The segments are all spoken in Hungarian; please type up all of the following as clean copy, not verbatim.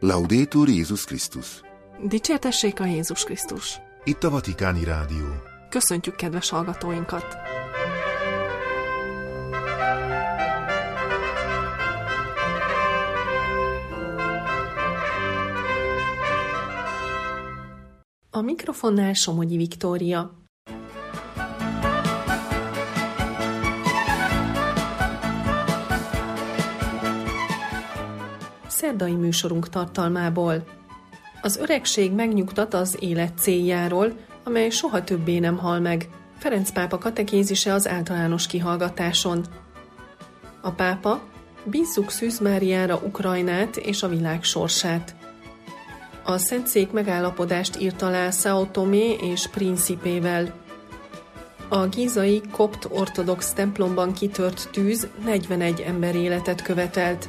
Laudetur Jézus Krisztus. Dicsértessék a Jézus Krisztus. Itt a Vatikáni Rádió. Köszöntjük kedves hallgatóinkat! A mikrofonnál Somogyi Viktória. Szerdai műsorunk tartalmából. Az öregség megnyugtat az élet céljáról, amely soha többé nem hal meg. Ferenc pápa katekézise az általános kihallgatáson. A pápa: bízzuk Szűz Máriára Ukrajnát és a világ sorsát. A Szentszék megállapodást írt alá São Tomé és Principével. A gízai kopt ortodox templomban kitört tűz 41 ember életet követelt.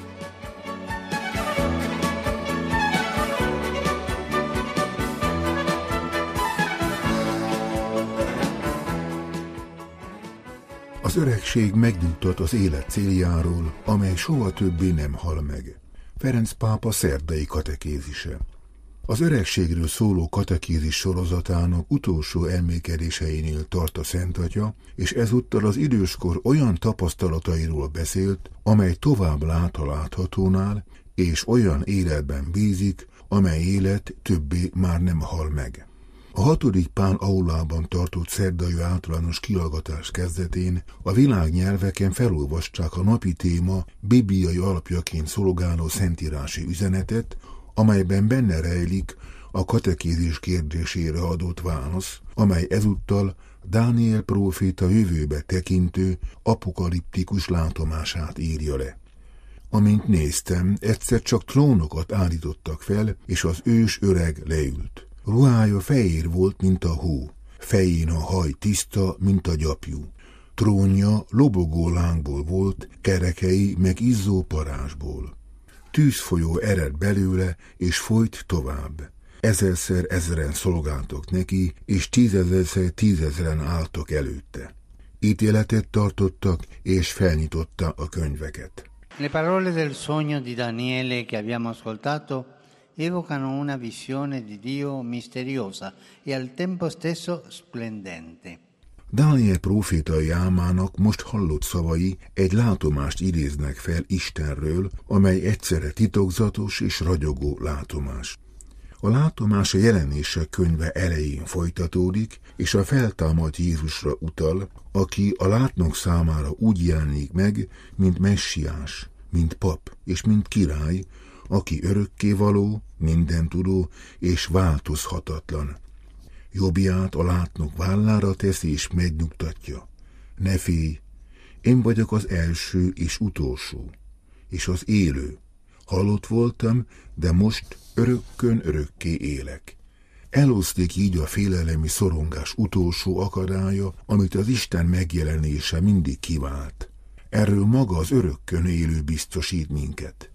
Az öregség megnyugtat az élet céljáról, amely soha többé nem hal meg. Ferenc pápa szerdai katekézise. Az öregségről szóló katekézis sorozatának utolsó elmékedéseinél tart a Szent Atya, és ezúttal az időskor olyan tapasztalatairól beszélt, amely tovább lát a láthatónál, és olyan életben bízik, amely élet többé már nem hal meg. A 6. Pál aulában tartott szerdai általános kihallgatás kezdetén a világnyelveken felolvasták a napi téma bibliai alapjaként szolgáló szentírási üzenetet, amelyben benne rejlik a katekézis kérdésére adott válasz, amely ezúttal Dániel próféta jövőbe tekintő apokaliptikus látomását írja le. Amint néztem, egyszer csak trónokat állítottak fel, és az ős öreg leült. Ruhája fehér volt, mint a hó, fején a haj tiszta, mint a gyapjú. Trónja lobogó lángból volt, kerekei meg izzó parázsból. Tűzfolyó ered belőle, és folyt tovább. 1000-szer 1000-en szolgáltak neki, és 10 000-szer 10 000-en álltak előtte. Ítéletet tartottak, és felnyitotta a könyveket. Le parole del sogno di Daniele che abbiamo ascoltato evocano una visione di Dio misteriosa e al tempo stesso splendente. Dániel prófétai álmának most hallott szavai egy látomást idéznek fel Istenről, amely egyszerre titokzatos és ragyogó látomás. A látomás a Jelenések könyve elején folytatódik, és a feltámadt Jézusra utal, aki a látnok számára úgy jelenik meg, mint messiás, mint pap és mint király, aki örökkévaló, mindentudó és változhatatlan. Jobbját a látnok vállára teszi és megnyugtatja. Ne félj, én vagyok az első és utolsó, és az élő. Halott voltam, de most örökkön örökké élek. Eloszlik így a félelemi szorongás utolsó akadálya, amit az Isten megjelenése mindig kivált. Erről maga az örökkön élő biztosít minket.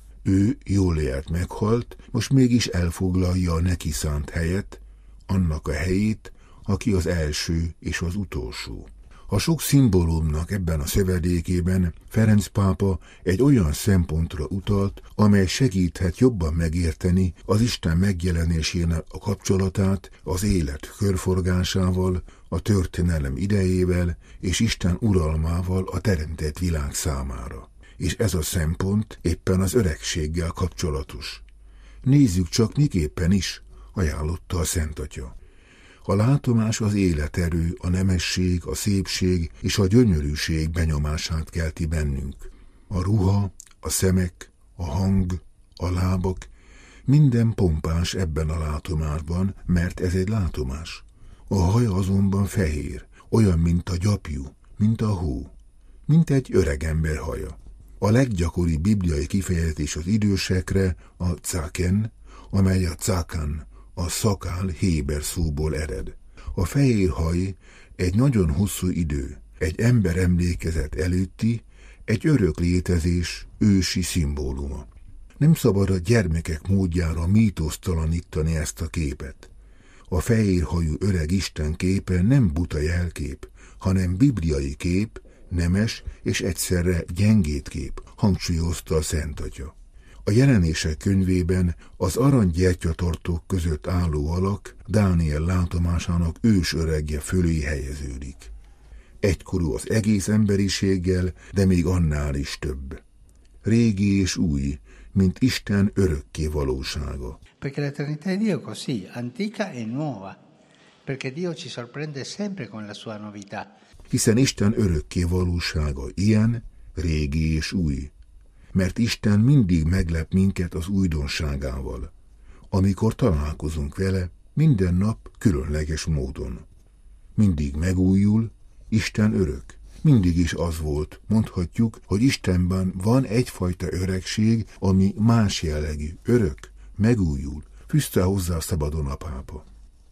Ő Jólélt meghalt, most mégis elfoglalja a neki szánt helyet, annak a helyét, aki az első és az utolsó. A sok szimbólumnak ebben a szövedékében Ferenc pápa egy olyan szempontra utalt, amely segíthet jobban megérteni az Isten megjelenésének a kapcsolatát az élet körforgásával, a történelem idejével és Isten uralmával a teremtett világ számára. És ez a szempont éppen az öregséggel kapcsolatos. Nézzük csak miképpen is, ajánlotta a Szent Atya. A látomás az életerő, a nemesség, a szépség és a gyönyörűség benyomását kelti bennünk. A ruha, a szemek, a hang, a lábak, minden pompás ebben a látomásban, mert ez egy látomás. A haja azonban fehér, olyan, mint a gyapjú, mint a hó, mint egy öregember haja. A leggyakoribb bibliai kifejezés az idősekre a cáken, amely a cákan, a szakál héber szóból ered. A fehér haj egy nagyon hosszú idő, egy ember emlékezet előtti, egy örök létezés ősi szimbóluma. Nem szabad a gyermekek módjára mítosztalanítani ezt a képet. A fehérhajú öreg Isten képe nem buta jelkép, hanem bibliai kép, nemes és egyszerre gyengéd kép, hangsúlyozta a Szent Atya. A Jelenések könyvében az aranygyertyatartók között álló alak Dániel látomásának ősöregje fölé helyeződik. Egykorú az egész emberiséggel, de még annál is több. Régi és új, mint Isten örökké valósága. Perché l'eternità di Dio è così, antica e nuova, perché Dio ci sorprende sempre con la sua novità. Hiszen Isten örökké valósága ilyen, régi és új. Mert Isten mindig meglep minket az újdonságával. Amikor találkozunk vele, minden nap különleges módon. Mindig megújul, Isten örök. Mindig is az volt, mondhatjuk, hogy Istenben van egyfajta öregség, ami más jellegű, örök, megújul, fűzte hozzá szabadon a pápa.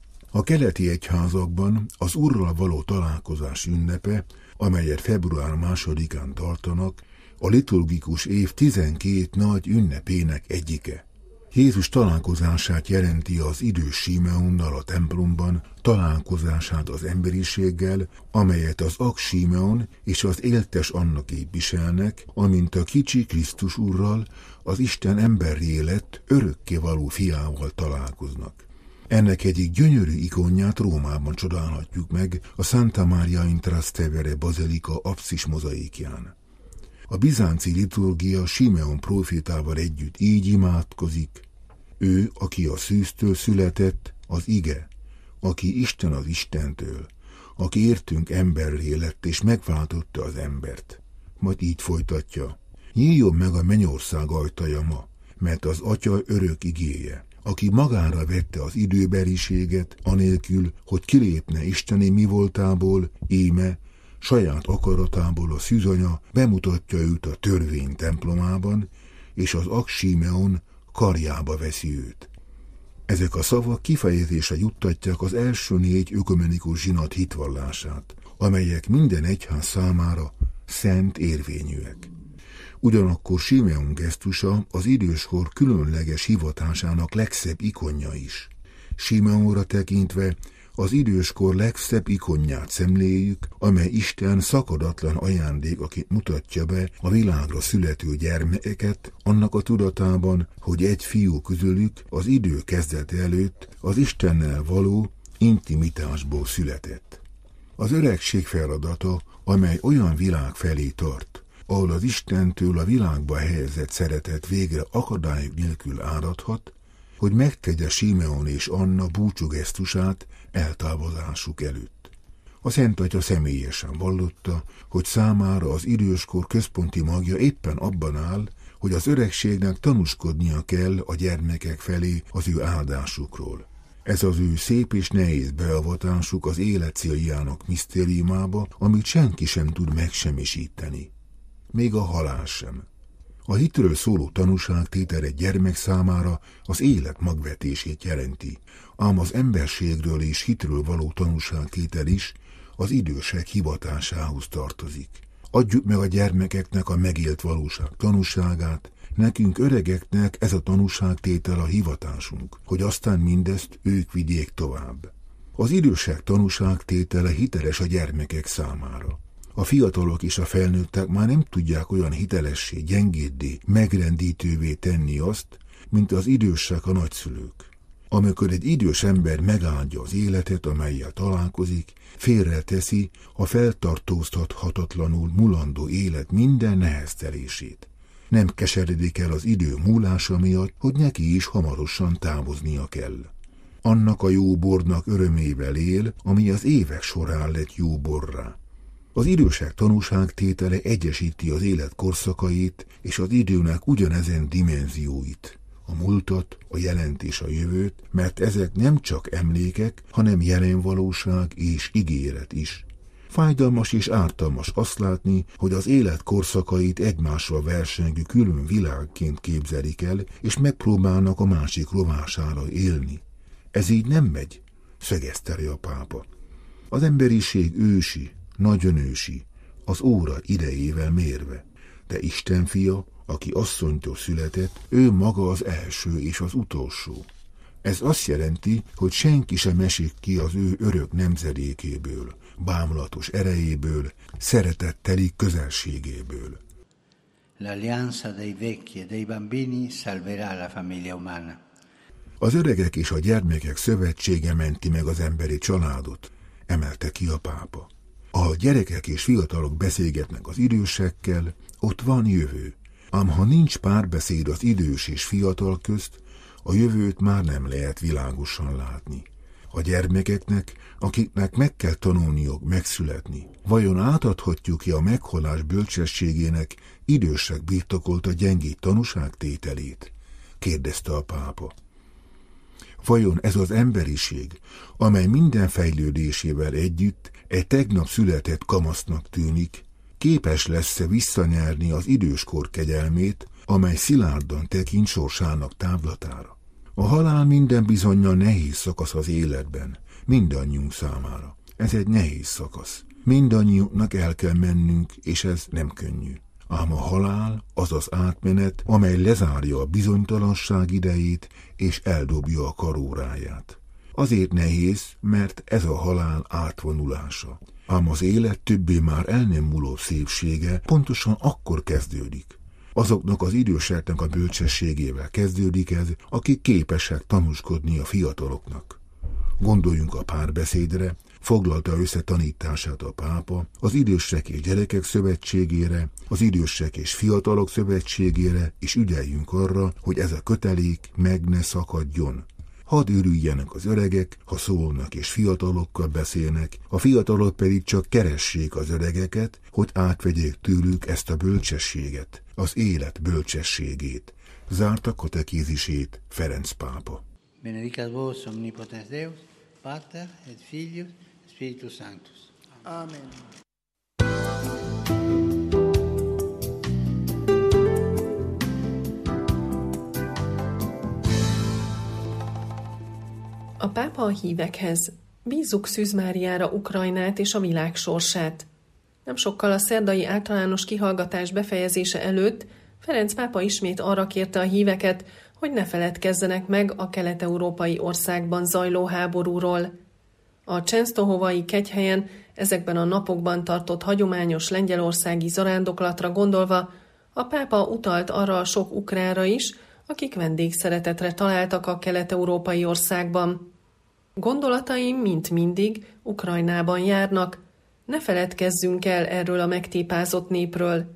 A keleti egyházakban az Urral való találkozás ünnepe, amelyet február 2-án tartanak, a liturgikus év 12 nagy ünnepének egyike. Jézus találkozását jelenti az idős Simeonnal a templomban, találkozását az emberiséggel, amelyet az Ak Simeon és az éltes Anna képviselnek, amint a kicsi Krisztus Urral, az Isten emberré lett, örökkévaló fiával találkoznak. Ennek egyik gyönyörű ikonját Rómában csodálhatjuk meg a Santa Maria in Trastevere bazilika apszis mozaikján. A bizánci liturgia Simeon prófétával együtt így imádkozik: ő, aki a szűztől született, az ige, aki Isten az Istentől, aki értünk emberré lett és megváltotta az embert. Majd így folytatja: nyíljon meg a mennyország ajtaja ma, mert az Atya örök igéje, aki magára vette az időbeliséget, anélkül, hogy kilépne isteni mi voltából, íme, saját akaratából a szűzanya bemutatja őt a törvény templomában, és az Ak Simeon karjába veszi őt. Ezek a szavak kifejezésre juttatják az első 4 ökumenikus zsinat hitvallását, amelyek minden egyház számára szent érvényűek. Ugyanakkor Simeon gesztusa az időskor különleges hivatásának legszebb ikonja is. Simeonra tekintve az időskor legszebb ikonját szemléljük, amely Isten szakadatlan ajándék, aki mutatja be a világra születő gyermekeket, annak a tudatában, hogy egy fiú közülük az idő kezdete előtt az Istennel való intimitásból született. Az öregség feladata, amely olyan világ felé tart, ahol az Istentől a világba helyezett szeretet végre akadályok nélkül áradhat, hogy megtegye Simeon és Anna búcsúgesztusát eltávozásuk előtt. A Szent Atya személyesen vallotta, hogy számára az időskor központi magja éppen abban áll, hogy az öregségnek tanúskodnia kell a gyermekek felé az ő áldásukról. Ez az ő szép és nehéz beavatásuk az élet céljának misztériumába, amit senki sem tud megsemmisíteni. Még a halál sem. A hitről szóló tanúságtétel egy gyermek számára az élet magvetését jelenti, ám az emberségről és hitről való tanúságtétel is az idősek hivatásához tartozik. Adjuk meg a gyermekeknek a megélt valóság tanúságát, nekünk öregeknek ez a tanúságtétel a hivatásunk, hogy aztán mindezt ők vigyék tovább. Az idősek tanúságtétele hiteles a gyermekek számára. A fiatalok és a felnőttek már nem tudják olyan hitelessé, gyengéddé, megrendítővé tenni azt, mint az idősek a nagyszülők. Amikor egy idős ember megáldja az életet, amellyel találkozik, félreteszi a feltartóztathatatlanul mulandó élet minden neheztelését. Nem keseredik el az idő múlása miatt, hogy neki is hamarosan távoznia kell. Annak a jó bornak örömével él, ami az évek során lett jó borrá. Az idősek tanúságtétele egyesíti az élet korszakait és az időnek ugyanezen dimenzióit, a múltat, a jelent és a jövőt, mert ezek nem csak emlékek, hanem jelen valóság és ígéret is. Fájdalmas és ártalmas azt látni, hogy az élet korszakait egymással versengő külön világként képzelik el, és megpróbálnak a másik rovására élni. Ez így nem megy, szögezte le a pápa. Az emberiség ősi, nagyon ősi, az óra idejével mérve, de Isten fia, aki asszonytól született, ő maga az első és az utolsó. Ez azt jelenti, hogy senki sem esik ki az ő örök nemzedékéből, bámulatos erejéből, szeretetteli közelségéből. L'alleanza dei vecchi e dei bambini salverà la famiglia umana. Az öregek és a gyermekek szövetsége menti meg az emberi családot, emelte ki a pápa. A gyerekek és fiatalok beszélgetnek az idősekkel, ott van jövő. Ám ha nincs párbeszéd az idős és fiatal közt, a jövőt már nem lehet világosan látni. A gyermekeknek, akiknek meg kell tanulniuk megszületni, vajon átadhatjuk-e a meghalás bölcsességének idősek birtokolta gyengéd tanúságtételét? Kérdezte a pápa. Vajon ez az emberiség, amely minden fejlődésével együtt egy tegnap született kamasznak tűnik, képes lesz-e visszanyerni az időskor kegyelmét, amely szilárdan tekint sorsának távlatára? A halál minden bizonnyal nehéz szakasz az életben, mindannyiunk számára. Ez egy nehéz szakasz. Mindannyiunknak el kell mennünk, és ez nem könnyű. Ám a halál az az átmenet, amely lezárja a bizonytalanság idejét, és eldobja a karóráját. Azért nehéz, mert ez a halál átvonulása. Ám az élet többé már el nem múló szépsége pontosan akkor kezdődik. Azoknak az időseknek a bölcsességével kezdődik ez, akik képesek tanúskodni a fiataloknak. Gondoljunk a párbeszédre, foglalta össze tanítását a pápa, az idősek és gyerekek szövetségére, az idősek és fiatalok szövetségére, és ügyeljünk arra, hogy ez a kötelék meg ne szakadjon. Hadd örüljenek az öregek, ha szólnak és fiatalokkal beszélnek, a fiatalok pedig csak keressék az öregeket, hogy átvegyék tőlük ezt a bölcsességet, az élet bölcsességét. Zárta katekézisét Ferenc pápa. Benedicat vos omnipotens Deus, Pater et Filius, Spiritus Sanctus. Amen. A pápa a hívekhez: bízzuk Szűz Máriára Ukrajnát és a világ sorsát. Nem sokkal a szerdai általános kihallgatás befejezése előtt Ferenc pápa ismét arra kérte a híveket, hogy ne feledkezzenek meg a kelet-európai országban zajló háborúról. A csensztohovai kegyhelyen ezekben a napokban tartott hagyományos lengyelországi zarándoklatra gondolva, a pápa utalt arra a sok ukránra is, akik vendégszeretetre találtak a kelet-európai országban. Gondolataim, mint mindig, Ukrajnában járnak, ne feledkezzünk el erről a megtépázott népről.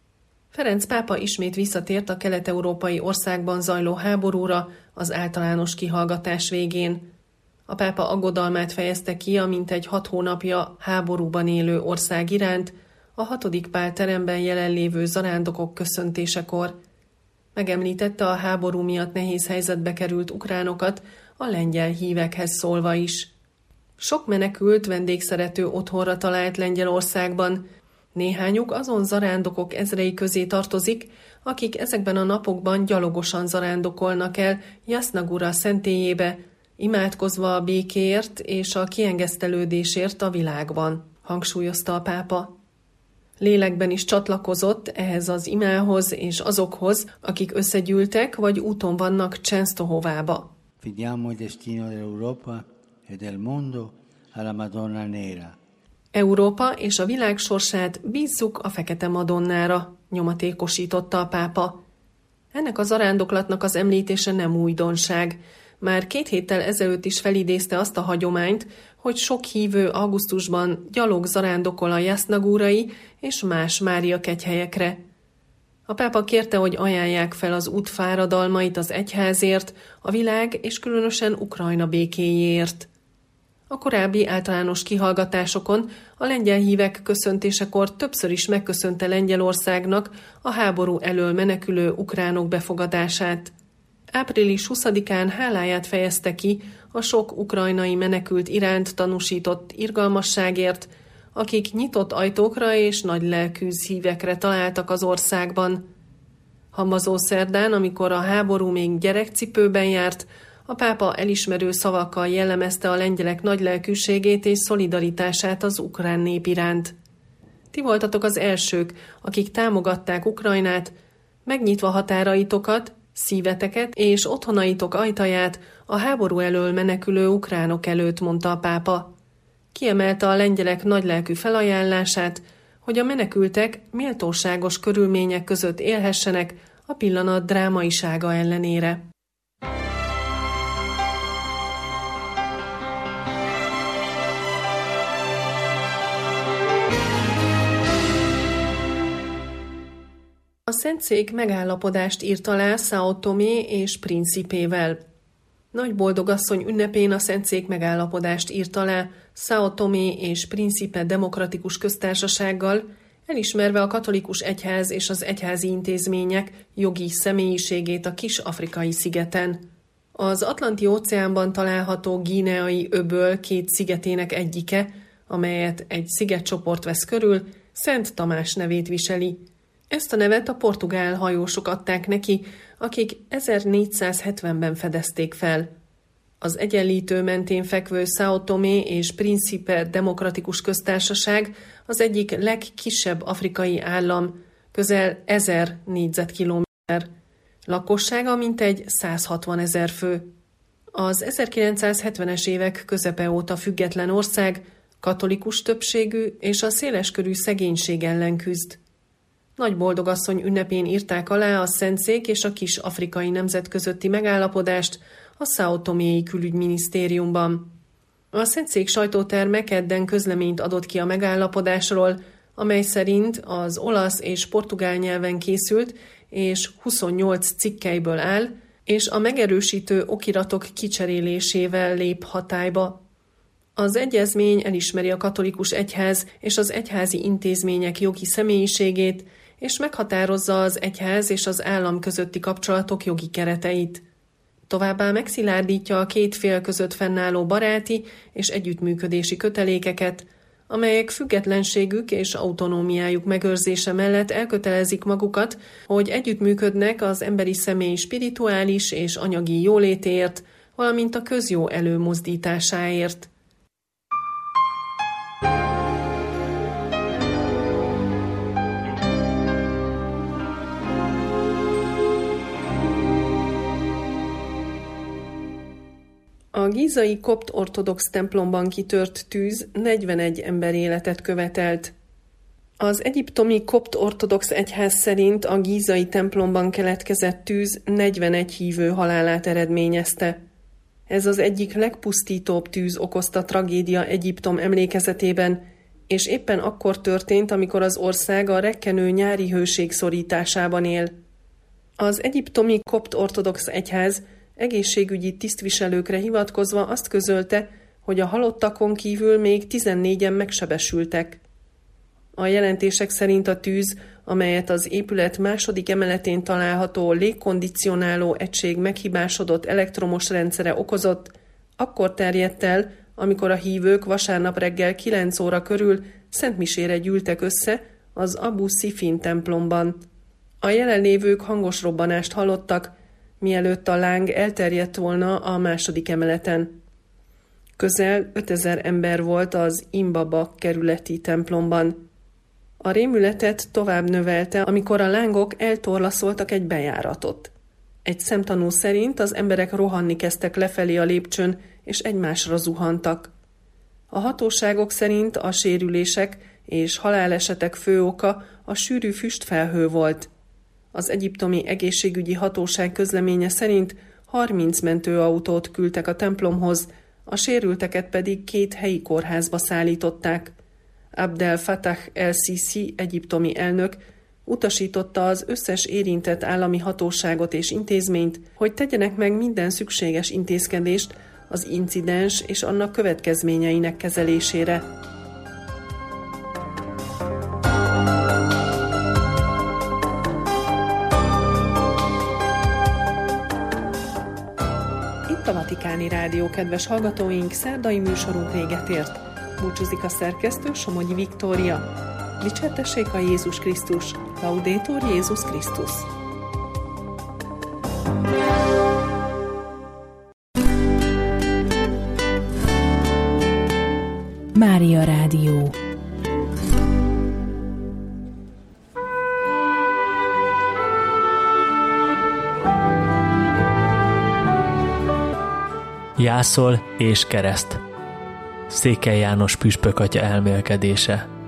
Ferenc pápa ismét visszatért a kelet-európai országban zajló háborúra az általános kihallgatás végén. A pápa aggodalmát fejezte ki a mintegy 6 hónapja háborúban élő ország iránt, a 6. Pál teremben jelenlévő zarándokok köszöntésekor. Megemlítette a háború miatt nehéz helyzetbe került ukránokat, a lengyel hívekhez szólva is. Sok menekült vendégszerető otthonra talált Lengyelországban, néhányuk azon zarándokok ezrei közé tartozik, akik ezekben a napokban gyalogosan zarándokolnak el Jasznagura szentélyébe, imádkozva a békéért és a kiengesztelődésért a világban, hangsúlyozta a pápa. Lélekben is csatlakozott ehhez az imához és azokhoz, akik összegyűltek vagy úton vannak Csensztohovába. Fidiamo il destino dell'Europa e del mondo alla Madonna Nera. Európa és a világ sorsát bízzuk a Fekete Madonnára, nyomatékosította a pápa. Ennek a zarándoklatnak az említése nem újdonság. Már 2 héttel ezelőtt is felidézte azt a hagyományt, hogy sok hívő augusztusban gyalog zarándokol a jasznagurai és más Mária kegyhelyekre. A pápa kérte, hogy ajánlják fel az út fáradalmait az egyházért, a világ és különösen Ukrajna békéjéért. A korábbi általános kihallgatásokon a lengyel hívek köszöntésekor többször is megköszönte Lengyelországnak a háború elől menekülő ukránok befogadását. Április 20-án háláját fejezte ki a sok ukrajnai menekült iránt tanúsított irgalmasságért, akik nyitott ajtókra és nagy lelkű szívekre találtak az országban. Hamvazó szerdán, amikor a háború még gyerekcipőben járt, a pápa elismerő szavakkal jellemezte a lengyelek nagy lelkűségét és szolidaritását az ukrán nép iránt. Ti voltatok az elsők, akik támogatták Ukrajnát, megnyitva határaitokat, szíveteket és otthonaitok ajtaját a háború elől menekülő ukránok előtt, mondta a pápa. Kiemelte a lengyelek nagylelkű felajánlását, hogy a menekültek méltóságos körülmények között élhessenek a pillanat drámaisága ellenére. A Szentszék megállapodást írt alá São Tomé és Príncipével. Nagyboldogasszony ünnepén a Szentszék megállapodást írt alá São Tomé és Príncipe demokratikus köztársasággal, elismerve a katolikus egyház és az egyházi intézmények jogi személyiségét a kis afrikai szigeten. Az Atlanti-óceánban található Guineai öböl 2 szigetének egyike, amelyet egy szigetcsoport vesz körül, Szent Tamás nevét viseli. Ezt a nevet a portugál hajósok adták neki, akik 1470-ben fedezték fel. Az egyenlítő mentén fekvő São Tomé és Príncipe demokratikus köztársaság az egyik legkisebb afrikai állam, közel 1000 négyzetkilométer. Lakossága mintegy 160 000 fő. Az 1970-es évek közepe óta független ország, katolikus többségű és a széleskörű szegénység ellen küzd. Nagyboldogasszony ünnepén írták alá a Szentszék és a kis afrikai nemzet közötti megállapodást a São Toméi külügyminisztériumban. A Szentszék sajtóterme kedden közleményt adott ki a megállapodásról, amely szerint az olasz és portugál nyelven készült és 28 cikkelyből áll, és a megerősítő okiratok kicserélésével lép hatályba. Az egyezmény elismeri a katolikus egyház és az egyházi intézmények jogi személyiségét, és meghatározza az egyház és az állam közötti kapcsolatok jogi kereteit. Továbbá megszilárdítja a 2 fél között fennálló baráti és együttműködési kötelékeket, amelyek függetlenségük és autonómiájuk megőrzése mellett elkötelezik magukat, hogy együttműködnek az emberi személy spirituális és anyagi jólétéért, valamint a közjó előmozdításáért. A gízai kopt ortodox templomban kitört tűz 41 ember életet követelt. Az egyiptomi kopt ortodox egyház szerint a gízai templomban keletkezett tűz 41 hívő halálát eredményezte. Ez az egyik legpusztítóbb tűz okozta tragédia Egyiptom emlékezetében, és éppen akkor történt, amikor az ország a rekkenő nyári hőség szorításában él. Az egyiptomi kopt ortodox egyház egészségügyi tisztviselőkre hivatkozva azt közölte, hogy a halottakon kívül még 14-en megsebesültek. A jelentések szerint a tűz, amelyet az épület második emeletén található légkondicionáló egység meghibásodott elektromos rendszere okozott, akkor terjedt el, amikor a hívők vasárnap reggel 9 óra körül szentmisére gyűltek össze az Abu Sifin templomban. A jelenlévők hangos robbanást hallottak, mielőtt a láng elterjedt volna a második emeleten. Közel 5000 ember volt az Imbaba kerületi templomban. A rémületet tovább növelte, amikor a lángok eltorlaszoltak egy bejáratot. Egy szemtanú szerint az emberek rohanni kezdtek lefelé a lépcsőn, és egymásra zuhantak. A hatóságok szerint a sérülések és halálesetek fő oka a sűrű füstfelhő volt. Az egyiptomi egészségügyi hatóság közleménye szerint 30 mentőautót küldtek a templomhoz, a sérülteket pedig 2 helyi kórházba szállították. Abdel Fattah el-Sisi egyiptomi elnök utasította az összes érintett állami hatóságot és intézményt, hogy tegyenek meg minden szükséges intézkedést az incidens és annak következményeinek kezelésére. Itt a Vatikáni Rádió, kedves hallgatóink, szerdai műsorunk véget ért. Búcsúzik a szerkesztő, Somogyi Viktória. Dicsertessék a Jézus Krisztus, Laudetur Jézus Krisztus. Mária Rádió. Jászol és kereszt. Székely János püspök atya elmélkedése.